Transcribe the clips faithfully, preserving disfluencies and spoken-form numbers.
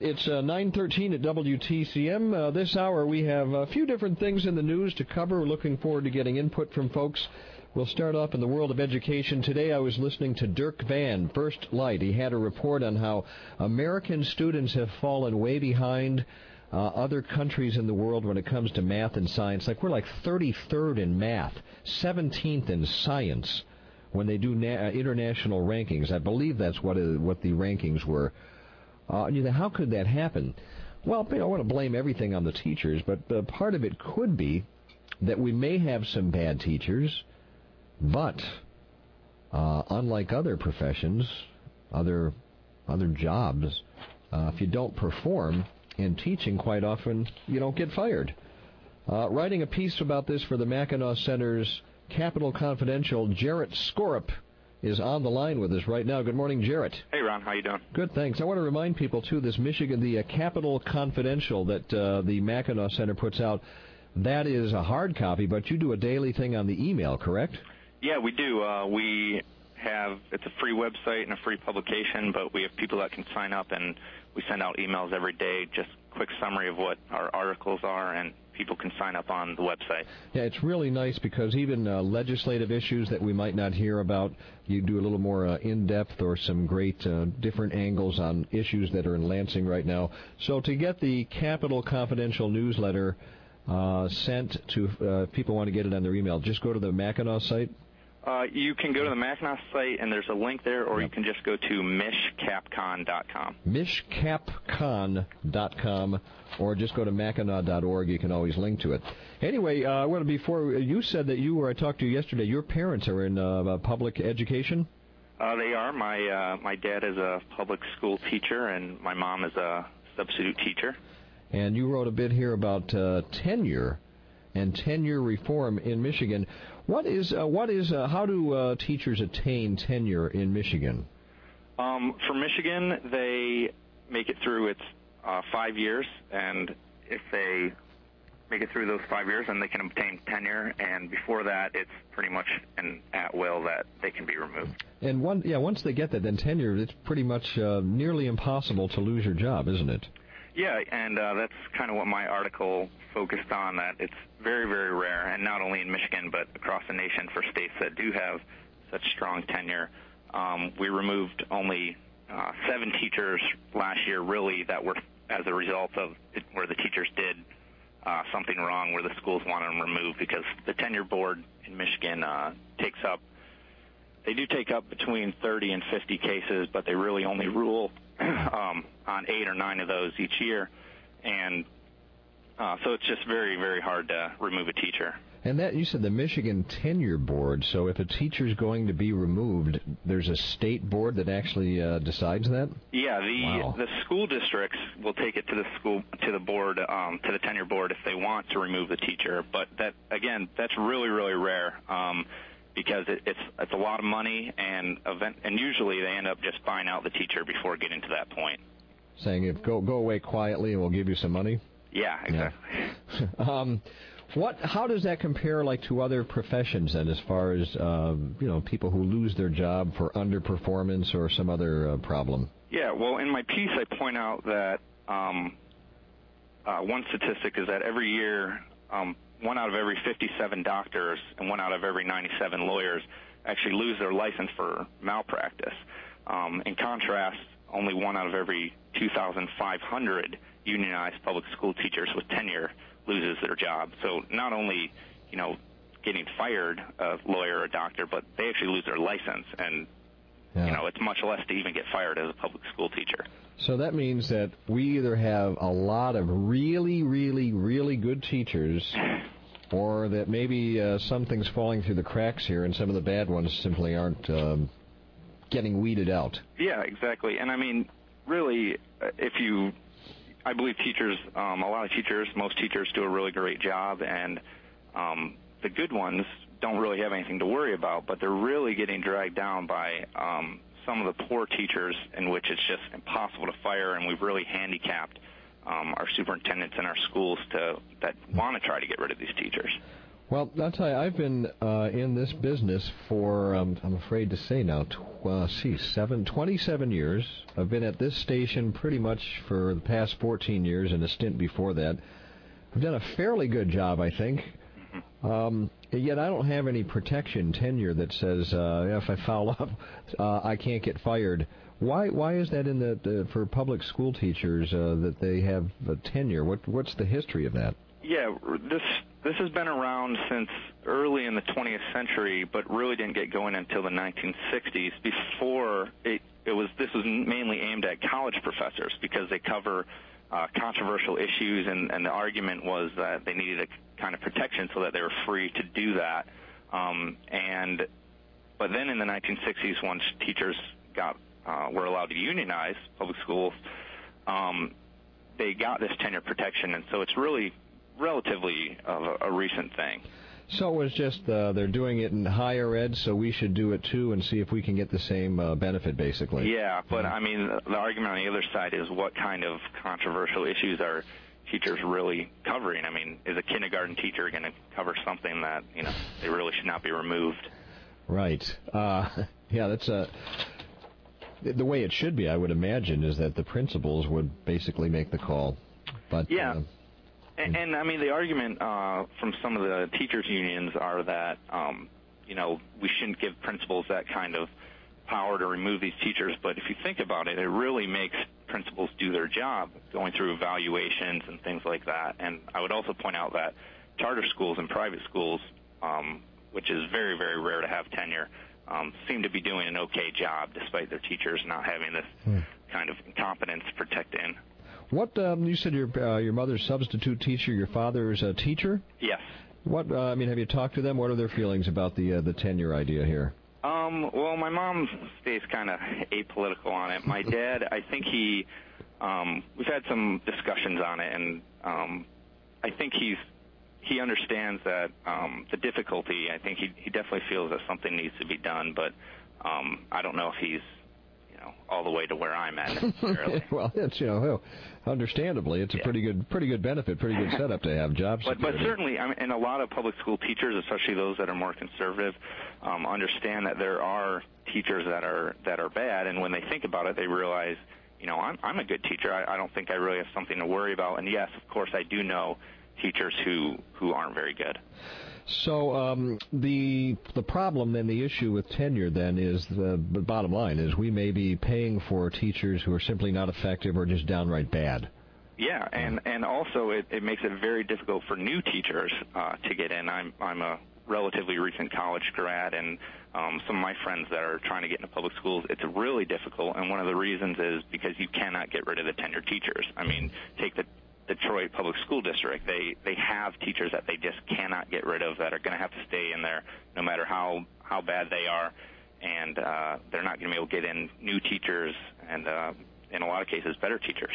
It's uh, nine thirteen at W T C M. Uh, this hour we have a few different things in the news to cover. We're looking forward to getting input from folks. We'll start off in the world of education. Today I was listening to Dirk Van, First Light. He had a report on how American students have fallen way behind uh, other countries in the world when it comes to math and science. Like we're like thirty-third in math, seventeenth in science when they do na- international rankings. I believe that's what uh, what the rankings were. Uh, you know, how could that happen? Well, I don't want to blame everything on the teachers, but uh, part of it could be that we may have some bad teachers, but uh, unlike other professions, other other jobs, uh, if you don't perform in teaching, quite often you don't get fired. Uh, writing a piece about this for the Mackinac Center's Capital Confidential, Jarrett Skorup is on the line with us right now. Good morning, Jarrett. Hey, Ron. How you doing? Good, thanks. I want to remind people, too, this Michigan, the uh, Capital Confidential that uh, the Mackinac Center puts out, that is a hard copy, but you do a daily thing on the email, correct? Yeah, we do. Uh, we have, it's a free website and a free publication, but we have people that can sign up, and we send out emails every day, just quick summary of what our articles are, and people can sign up on the website. Yeah, it's really nice because even uh, legislative issues that we might not hear about, you do a little more uh, in-depth or some great uh, different angles on issues that are in Lansing right now. So to get the Capital Confidential newsletter uh, sent to, uh, if people want to get it on their email, just go to the Mackinac site. Uh, you can go to the Mackinac site, and there's a link there, or yep. you can just go to mish cap con dot com. mish cap con dot com, or just go to mackinac dot org. You can always link to it. Anyway, uh, well, before you said that you were, I talked to you yesterday, your parents are in uh, public education? Uh, they are. My uh, my dad is a public school teacher, and my mom is a substitute teacher. And you wrote a bit here about uh, tenure and tenure reform in Michigan. What is uh, what is uh, how do uh, teachers attain tenure in Michigan? Um, for Michigan, they make it through its uh, five years, and if they make it through those five years, then they can obtain tenure. And before that, it's pretty much an at will that they can be removed. And one, yeah, once they get that, then tenure, it's pretty much uh, nearly impossible to lose your job, isn't it? Yeah, and uh, that's kind of what my article focused on, that it's very, very rare, and not only in Michigan, but across the nation for states that do have such strong tenure. Um, we removed only uh, seven teachers last year, really, that were as a result of it, where the teachers did uh, something wrong, where the schools wanted them removed, because the tenure board in Michigan uh, takes up, they do take up between thirty and fifty cases, but they really only rule um, on eight or nine of those each year, and uh, so it's just very, very hard to remove a teacher. And that, you said the Michigan Tenure Board, so if a teacher's going to be removed, there's a state board that actually uh, decides that? Yeah, the wow. the school districts will take it to the school, to the board, um, to the tenure board if they want to remove the teacher, but that, again, that's really, really rare. Um, because it, it's it's a lot of money, and event, and usually they end up just buying out the teacher before getting to that point. Saying, if go go away quietly and we'll give you some money? Yeah, exactly. Yeah. um, what? How does that compare, like, to other professions, then, as far as, uh, you know, people who lose their job for underperformance or some other uh, problem? Yeah, well, in my piece I point out that um, uh, one statistic is that every year, um, one out of every fifty-seven doctors and one out of every ninety-seven lawyers actually lose their license for malpractice. Um, in contrast, only one out of every two thousand five hundred unionized public school teachers with tenure loses their job. So not only, you know, getting fired, a lawyer or a doctor, but they actually lose their license, and yeah. you know, it's much less to even get fired as a public school teacher. So that means that we either have a lot of really, really, really good teachers, or that maybe uh, something's falling through the cracks here, and some of the bad ones simply aren't um, getting weeded out. Yeah, exactly. And I mean, really, if you, I believe teachers, um, a lot of teachers, most teachers do a really great job, and um, the good ones don't really have anything to worry about, but they're really getting dragged down by um, some of the poor teachers, in which it's just impossible to fire, and we've really handicapped um, our superintendents in our schools to that want to try to get rid of these teachers. Well, I'll tell you, I've been uh, in this business for, um, I'm afraid to say now, tw- uh, see, seven, twenty-seven years. I've been at this station pretty much for the past fourteen years and a stint before that. I've done a fairly good job, I think. Um, yet I don't have any protection tenure that says uh, if I foul up, uh, I can't get fired. Why? Why is that in the, the for public school teachers uh, that they have a tenure? What What's the history of that? Yeah, this this has been around since early in the twentieth century, but really didn't get going until the nineteen sixties. Before it, it was this was mainly aimed at college professors because they cover uh, controversial issues, and, and the argument was that they needed a kind of protection so that they were free to do that. Um, and but then in the nineteen sixties, once teachers got uh, were allowed to unionize public schools, um, they got this tenure protection, and so it's really relatively a, a recent thing. So it was just uh, they're doing it in higher ed, so we should do it too and see if we can get the same uh, benefit, basically. Yeah, but I mean, the argument on the other side is what kind of controversial issues are teachers really covering? I mean, is a kindergarten teacher going to cover something that, you know, they really should not be removed? Right. Uh, yeah, that's a... The way it should be, I would imagine, is that the principals would basically make the call. But yeah. Uh, And, and, I mean, the argument uh, from some of the teachers' unions are that, um, you know, we shouldn't give principals that kind of power to remove these teachers. But if you think about it, it really makes principals do their job, going through evaluations and things like that. And I would also point out that charter schools and private schools, um, which is very, very rare to have tenure, um, seem to be doing an okay job despite their teachers not having this hmm. kind of incompetence protect in. What um, you said your uh, your mother's substitute teacher, your father's a teacher? Yes. What uh, I mean, have you talked to them? What are their feelings about the uh, the tenure idea here? Um, well, my mom stays kind of apolitical on it. My dad, I think he, um, we've had some discussions on it, and um, I think he's he understands that um, the difficulty. I think he he definitely feels that something needs to be done, but um, I don't know if he's all the way to where I'm at necessarily. Well, it's, you know, understandably, it's a yeah. pretty good, pretty good benefit, pretty good setup to have job security. But, but certainly, I mean, and a lot of public school teachers, especially those that are more conservative, um, understand that there are teachers that are that are bad, and when they think about it, they realize, you know, I'm I'm a good teacher. I, I don't think I really have something to worry about. And yes, of course, I do know teachers who who aren't very good. So um, the the problem then, the issue with tenure then is the, the bottom line is we may be paying for teachers who are simply not effective or just downright bad. Yeah, and and also it, it makes it very difficult for new teachers uh, to get in. I'm I'm a relatively recent college grad, and um, some of my friends that are trying to get into public schools, it's really difficult. And one of the reasons is because you cannot get rid of the tenured teachers. I mean, take the Detroit Public School District. They they have teachers that they just cannot get rid of that are going to have to stay in there no matter how, how bad they are, and uh, they're not going to be able to get in new teachers and, uh, in a lot of cases, better teachers.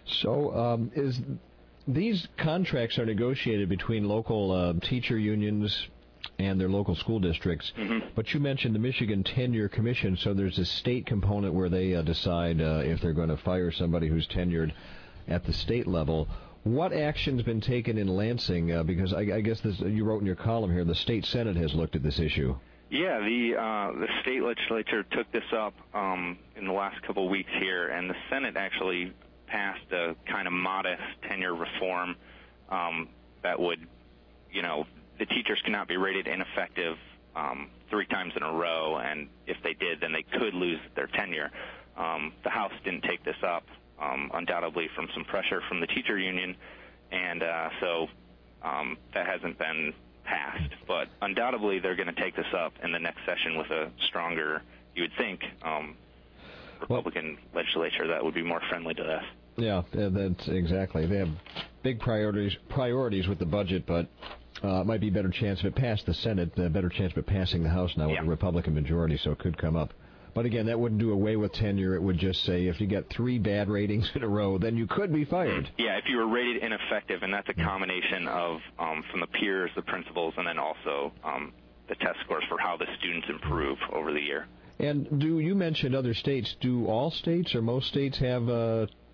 So um, is these contracts are negotiated between local uh, teacher unions and their local school districts, mm-hmm. but you mentioned the Michigan Tenure Commission, so there's a state component where they uh, decide uh, if they're going to fire somebody who's tenured at the state level. What action's been taken in Lansing? Uh, because I, I guess this, you wrote in your column here, the state Senate has looked at this issue. Yeah, the uh, the state legislature took this up um, in the last couple of weeks here, and the Senate actually passed a kind of modest tenure reform um, that would, you know, the teachers cannot be rated ineffective um, three times in a row, and if they did, then they could lose their tenure. Um, the House didn't take this up. Um, undoubtedly from some pressure from the teacher union, and uh, so um, that hasn't been passed. But undoubtedly they're going to take this up in the next session with a stronger, you would think, um, Republican well, legislature that would be more friendly to this. Yeah, that's exactly. They have big priorities priorities with the budget, but uh, it might be a better chance if it passed the Senate, a better chance of it passing the House now with yeah. a Republican majority, so it could come up. But again, that wouldn't do away with tenure. It would just say if you get three bad ratings in a row, then you could be fired. Yeah, if you were rated ineffective, and that's a combination of um, from the peers, the principals, and then also um, the test scores for how the students improve over the year. And do you mentioned other states? Do all states or most states have uh,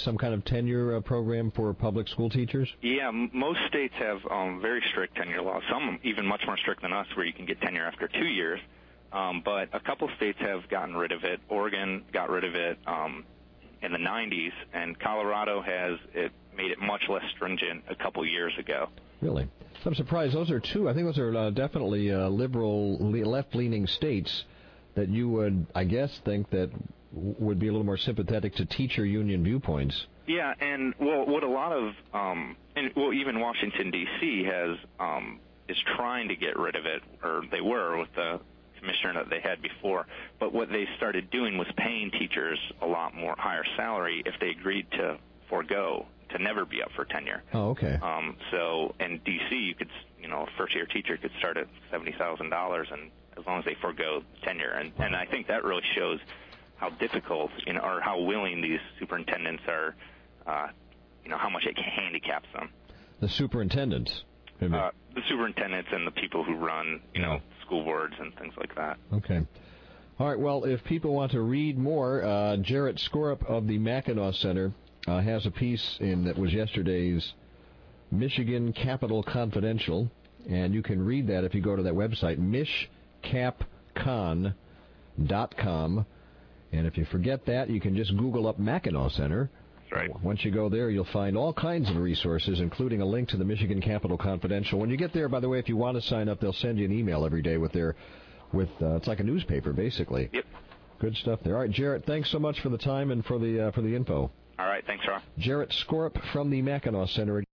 some kind of tenure uh, program for public school teachers? Yeah, m- most states have um, very strict tenure laws, some even much more strict than us, where you can get tenure after two years. Um, but a couple states have gotten rid of it. Oregon got rid of it um, in the nineties, and Colorado has it made it much less stringent a couple years ago. Really? So I'm surprised. Those are two, I think those are uh, definitely uh, liberal, left-leaning states that you would, I guess, think that w- would be a little more sympathetic to teacher union viewpoints. Yeah, and well, what a lot of, um, and well, even Washington D C has um, is trying to get rid of it, or they were with the commissioner that they had before. But what they started doing was paying teachers a lot more higher salary if they agreed to forego to never be up for tenure. Oh, okay. Um, so in D C, you could, you know, a first-year teacher could start at seventy thousand dollars, and as long as they forego tenure, and and I think that really shows how difficult, you know, or how willing these superintendents are, uh, you know, how much it handicaps them. The superintendents. Uh, the superintendents and the people who run, you know, school boards and things like that. Okay. All right. Well, if people want to read more, uh, Jarrett Skorup of the Mackinac Center uh, has a piece in that was yesterday's Michigan Capital Confidential, and you can read that if you go to that website, mish cap con dot com. And if you forget that, you can just Google up Mackinac Center. That's right. Once you go there, you'll find all kinds of resources, including a link to the Michigan Capital Confidential. When you get there, by the way, if you want to sign up, they'll send you an email every day with their, with uh, it's like a newspaper, basically. Yep. Good stuff there. All right, Jarrett, thanks so much for the time and for the uh, for the info. All right, thanks, Rob. Jarrett Skorup from the Mackinac Center.